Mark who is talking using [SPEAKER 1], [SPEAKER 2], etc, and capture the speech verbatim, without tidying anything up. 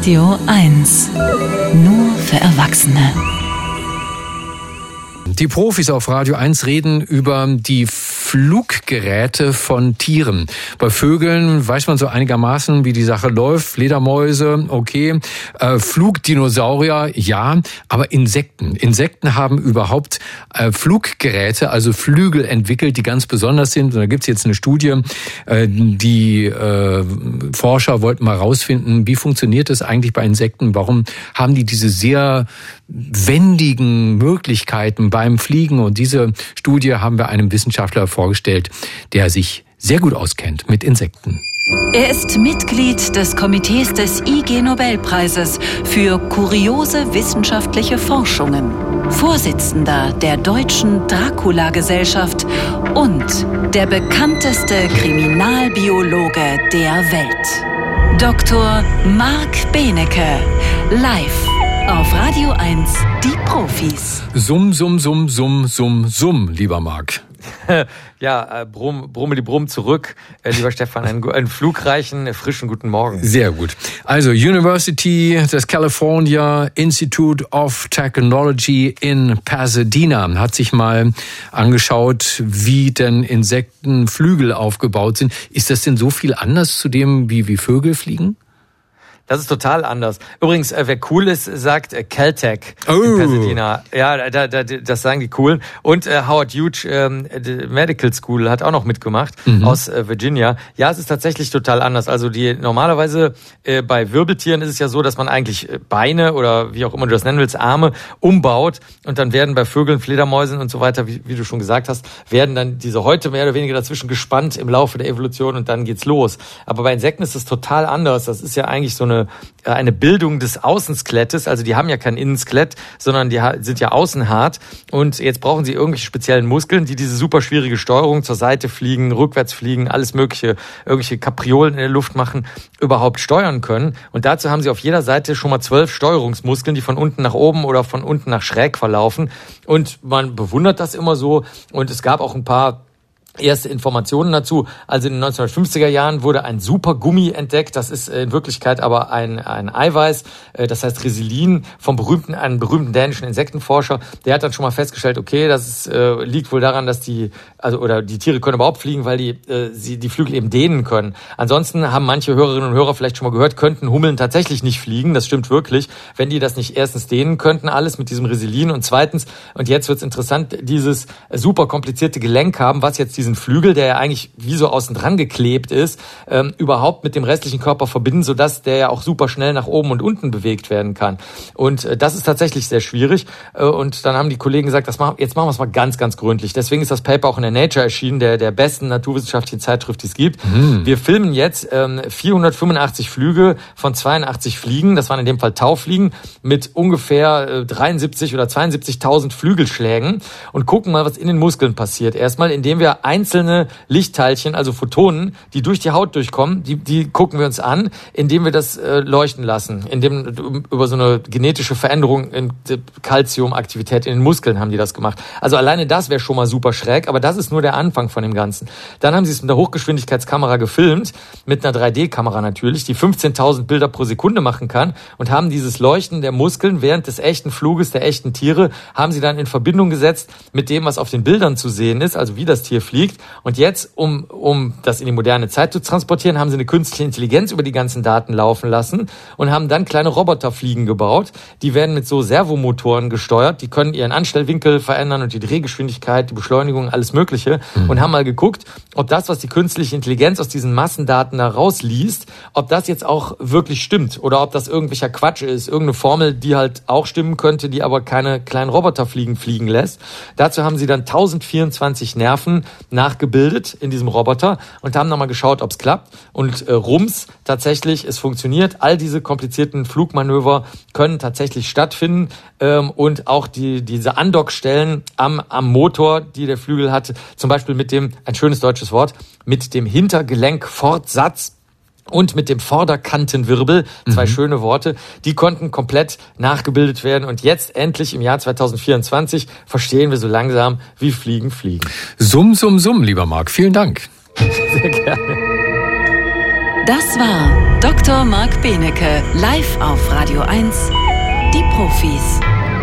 [SPEAKER 1] Radio eins. Nur für Erwachsene.
[SPEAKER 2] Die Profis auf Radio eins reden über die Fluggeräte von Tieren. Bei Vögeln weiß man so einigermaßen, wie die Sache läuft. Fledermäuse, okay. Äh, Flugdinosaurier, ja. Aber Insekten. Insekten haben überhaupt äh, Fluggeräte, also Flügel entwickelt, die ganz besonders sind. Und da gibt's jetzt eine Studie, äh, die äh, Forscher wollten mal rausfinden, wie funktioniert es eigentlich bei Insekten? Warum haben die diese sehr wendigen Möglichkeiten beim Fliegen? Und diese Studie haben wir einem Wissenschaftler vorgestellt, der sich sehr gut auskennt mit Insekten.
[SPEAKER 1] Er ist Mitglied des Komitees des I G-Nobelpreises für kuriose wissenschaftliche Forschungen, Vorsitzender der Deutschen Dracula-Gesellschaft und der bekannteste Kriminalbiologe der Welt. Doktor Marc Benecke, live auf Radio eins, die Profis.
[SPEAKER 2] Summ, summ, summ, summ, summ, summ, lieber Marc.
[SPEAKER 3] Ja, äh, brumm, brummeli brumm zurück. Äh, lieber Stefan, einen, einen flugreichen, frischen guten Morgen.
[SPEAKER 2] Sehr gut. Also University, das California Institute of Technology in Pasadena hat sich mal angeschaut, wie denn Insektenflügel aufgebaut sind. Ist das denn so viel anders zu dem, wie, wie Vögel fliegen?
[SPEAKER 3] Das ist total anders. Übrigens, äh, wer cool ist, sagt äh, Caltech
[SPEAKER 2] oh.
[SPEAKER 3] in Pasadena. Ja, da, da, das sagen die Coolen. Und äh, Howard Hughes ähm, Medical School hat auch noch mitgemacht, mhm. aus äh, Virginia. Ja, es ist tatsächlich total anders. Also die normalerweise äh, bei Wirbeltieren ist es ja so, dass man eigentlich Beine oder wie auch immer du das nennen willst, Arme umbaut und dann werden bei Vögeln, Fledermäusen und so weiter, wie, wie du schon gesagt hast, werden dann diese Häute mehr oder weniger dazwischen gespannt im Laufe der Evolution und dann geht's los. Aber bei Insekten ist es total anders. Das ist ja eigentlich so eine eine Bildung des Außenskelettes, also die haben ja kein Innenskelett, sondern die sind ja außenhart und jetzt brauchen sie irgendwelche speziellen Muskeln, die diese super schwierige Steuerung zur Seite fliegen, rückwärts fliegen, alles mögliche, irgendwelche Kapriolen in der Luft machen, überhaupt steuern können und dazu haben sie auf jeder Seite schon mal zwölf Steuerungsmuskeln, die von unten nach oben oder von unten nach schräg verlaufen und man bewundert das immer so und es gab auch ein paar erste Informationen dazu. Also in den neunzehnhundertfünfziger Jahren wurde ein Supergummi entdeckt. Das ist in Wirklichkeit aber ein, ein Eiweiß. Das heißt Resilin vom berühmten, einem berühmten dänischen Insektenforscher. Der hat dann schon mal festgestellt, okay, das ist, äh, liegt wohl daran, dass die, also, oder die Tiere können überhaupt fliegen, weil die, äh, sie, die Flügel eben dehnen können. Ansonsten haben manche Hörerinnen und Hörer vielleicht schon mal gehört, könnten Hummeln tatsächlich nicht fliegen. Das stimmt wirklich. Wenn die das nicht erstens dehnen könnten, alles mit diesem Resilin und zweitens, und jetzt wird's interessant, dieses super komplizierte Gelenk haben, was jetzt die diesen Flügel, der ja eigentlich wie so außen dran geklebt ist, ähm, überhaupt mit dem restlichen Körper verbinden, sodass der ja auch super schnell nach oben und unten bewegt werden kann. Und äh, das ist tatsächlich sehr schwierig. Äh, und dann haben die Kollegen gesagt, das machen, jetzt machen wir es mal ganz, ganz gründlich. Deswegen ist das Paper auch in der Nature erschienen, der, der besten naturwissenschaftlichen Zeitschrift, die es gibt. Mhm. Wir filmen jetzt ähm, vierhundertfünfundachtzig Flüge von zweiundachtzig Fliegen, das waren in dem Fall Taufliegen, mit ungefähr äh, dreiundsiebzig oder zweiundsiebzigtausend Flügelschlägen und gucken mal, was in den Muskeln passiert. Erstmal, indem wir einzelne Lichtteilchen, also Photonen, die durch die Haut durchkommen, die, die gucken wir uns an, indem wir das äh, leuchten lassen. Indem über so eine genetische Veränderung in Calciumaktivität in den Muskeln haben die das gemacht. Also alleine das wäre schon mal super schräg, aber das ist nur der Anfang von dem Ganzen. Dann haben sie es mit einer Hochgeschwindigkeitskamera gefilmt, mit einer drei D Kamera natürlich, die fünfzehntausend Bilder pro Sekunde machen kann und haben dieses Leuchten der Muskeln während des echten Fluges der echten Tiere, haben sie dann in Verbindung gesetzt mit dem, was auf den Bildern zu sehen ist, also wie das Tier fliegt. Und jetzt, um, um das in die moderne Zeit zu transportieren, haben sie eine künstliche Intelligenz über die ganzen Daten laufen lassen und haben dann kleine Roboterfliegen gebaut. Die werden mit so Servomotoren gesteuert. Die können ihren Anstellwinkel verändern und die Drehgeschwindigkeit, die Beschleunigung, alles Mögliche. Mhm. Und haben mal geguckt, ob das, was die künstliche Intelligenz aus diesen Massendaten da rausliest, ob das jetzt auch wirklich stimmt oder ob das irgendwelcher Quatsch ist. Irgendeine Formel, die halt auch stimmen könnte, die aber keine kleinen Roboterfliegen fliegen lässt. Dazu haben sie dann tausendvierundzwanzig Nerven nachgebildet in diesem Roboter und haben dann mal geschaut, ob es klappt. Und äh, rums, tatsächlich, es funktioniert. All diese komplizierten Flugmanöver können tatsächlich stattfinden. Ähm, und auch die diese Andockstellen am, am Motor, die der Flügel hatte, zum Beispiel mit dem, ein schönes deutsches Wort, mit dem Hintergelenkfortsatz und mit dem Vorderkantenwirbel, zwei mhm. schöne Worte, die konnten komplett nachgebildet werden. Und jetzt endlich im Jahr zweitausendvierundzwanzig verstehen wir so langsam, wie Fliegen fliegen.
[SPEAKER 2] Summ, summ, summ, lieber Marc. Vielen Dank.
[SPEAKER 3] Sehr gerne.
[SPEAKER 1] Das war Doktor Marc Benecke, live auf Radio eins, die Profis.